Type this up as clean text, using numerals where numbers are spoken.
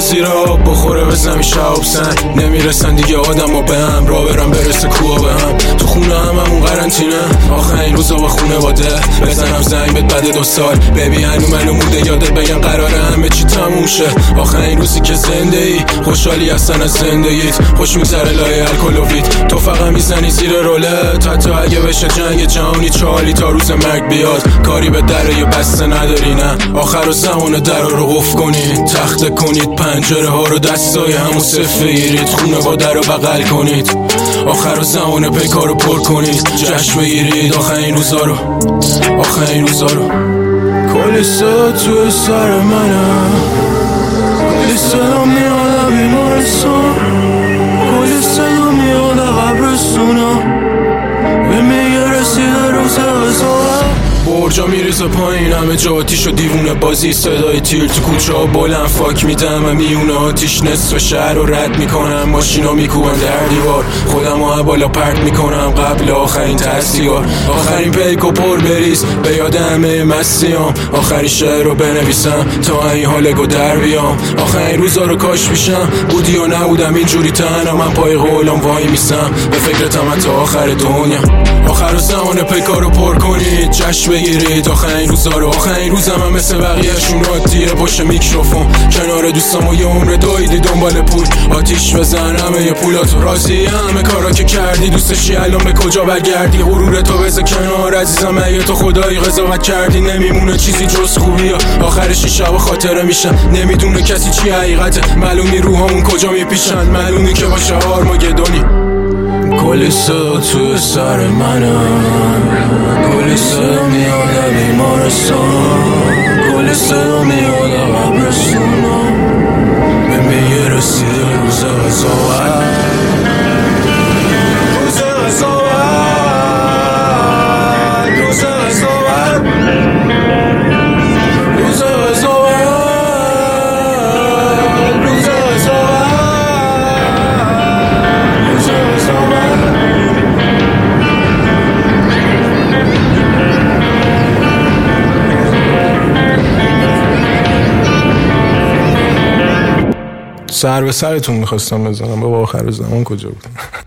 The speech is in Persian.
زیر آب بخوره بزنی شهاب سنگ. نمیرسن دیگه آدم ها به هم، را برم برسه کوها به هم. تو خونه هممون قرنطینه، آخرین روزا با خونواده. بزنم زنگ بهت بعد 2 سال ببین هنو منو موده یادت بگم قراره همه چی تموم شه. آخرین روزی که زنده ای خوشحالی هستن از زندگیت، خوش میگذره لای الکل و وید. تو فقط میزنی زیر رولت، حتی اگه بشه جنگ جهانی چالی تا روز مرگ بیاد. کاری به در یه بسته نداری نه، آخر زمان در رو قفل کنید، تخته کنید پنجره ها رو دستای همون صفر بگیرید، خونواده رو بغل کنید، آخر زمان پیکار رو پر کنید، جشن بگیرید آخرین روزا رو، آخرین روزا رو. کلی صدا توی سر منم، کلی صدا میاد بیمارستان، کلی صدا میاد قبرستونم، به میگه رسیده روز قضاوت. برجا میریزه پایین همه جا آتیش و دیوونه بازی، صدای تیر تو کوچه ها بلند فاک میدم میونه آتیش، نصف شهر رو رد میکنم، ماشینا میکوبن در دیوار، خودم ها بالا پرت میکنم قبل آخرین تسیار. آخرین پیک و پر بریز به یاد همه مستیام، آخرین شعر رو بنویسم تا این حالگو در بیام. آخرین روزا رو کاش میشم بودی و نبودم اینجوری تنها، من پای قولم وای میسم به فکرتم تا آخر دنیا. آخر زمان پیکار رو پر کنید، جشن بگیرید آخرین روزا رو. آخرین روزم هم مثل بقیه‌شون عادیه، پشت میکروفون کنار دوستم و یه عمر دویدی دنبال پول، آتیش بزن همه یه پولاتو. راضی همه کارا که کردی، دوستشی الان به کجا برگردی؟ غرور تو بذار کنار عزیزم، اگه تو خدایی قضاوت کردی نمیمونه چیزی جز خوبی. آخرش این شب خاطره میشن، نمیدونه کسی چی حقیقته، معلومی روحامون کجا میپیشن، معلومی که باشه آرماگدونی. کلی صدا توی سر منم، کلی صدا میاد بیمارستان، کلی صدا میاد قبرستونم، به میگه رسیده روز قضاوت، روز قضاوت، روز قضاوت، روز قضاوت، روز قضاوت. سر به سرتون میخواستم بزنم بابا، آخر زمان کجا بود؟